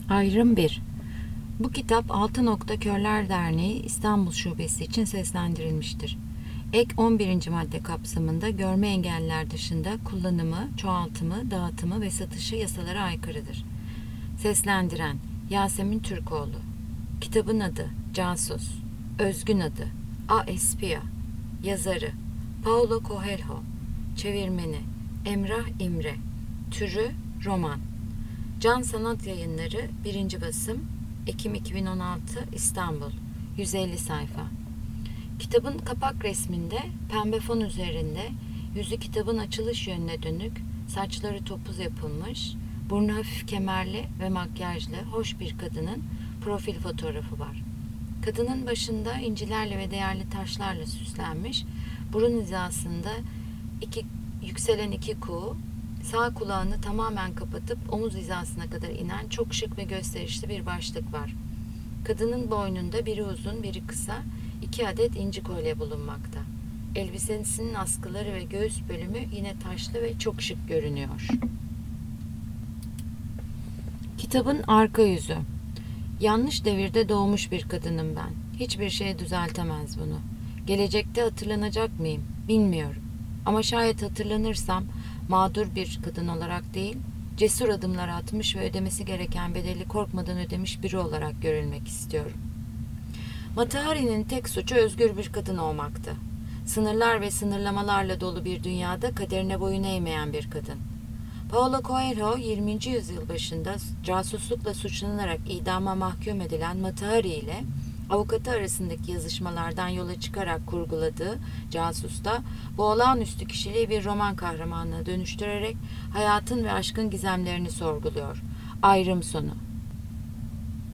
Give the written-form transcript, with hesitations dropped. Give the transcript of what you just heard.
Ayrım 1. Bu kitap Altı Nokta Körler Derneği İstanbul Şubesi için seslendirilmiştir. Ek 11. madde kapsamında görme engelliler dışında kullanımı, çoğaltımı, dağıtımı ve satışı yasalara aykırıdır. Seslendiren Yasemin Türkoğlu. Kitabın adı Casus. Özgün adı A Espia. Yazarı Paulo Coelho. Çevirmeni Emrah İmre. Türü roman. Can Sanat Yayınları 1. basım Ekim 2016 İstanbul 150 sayfa. Kitabın kapak resminde pembe fon üzerinde yüzü kitabın açılış yönüne dönük, saçları topuz yapılmış, burnu hafif kemerli ve makyajlı hoş bir kadının profil fotoğrafı var. Kadının başında incilerle ve değerli taşlarla süslenmiş, burun hizasında yükselen iki kuğu, sağ kulağını tamamen kapatıp omuz hizasına kadar inen çok şık ve gösterişli bir başlık var. Kadının boynunda biri uzun, biri kısa 2 adet inci kolye bulunmakta. Elbisesinin askıları ve göğüs bölümü yine taşlı ve çok şık görünüyor. Kitabın arka yüzü. Yanlış devirde doğmuş bir kadınım ben. Hiçbir şey düzeltemez bunu. Gelecekte hatırlanacak mıyım? Bilmiyorum. Ama şayet hatırlanırsam mağdur bir kadın olarak değil, cesur adımlar atmış ve ödemesi gereken bedeli korkmadan ödemiş biri olarak görülmek istiyorum. Mata Hari'nin tek suçu özgür bir kadın olmaktı. Sınırlar ve sınırlamalarla dolu bir dünyada kaderine boyun eğmeyen bir kadın. Paulo Coelho 20. yüzyıl başında casuslukla suçlanarak idama mahkum edilen Mata Hari ile avukatı arasındaki yazışmalardan yola çıkarak kurguladığı Casus'ta bu olağanüstü kişiliği bir roman kahramanına dönüştürerek hayatın ve aşkın gizemlerini sorguluyor. Ayrım sonu.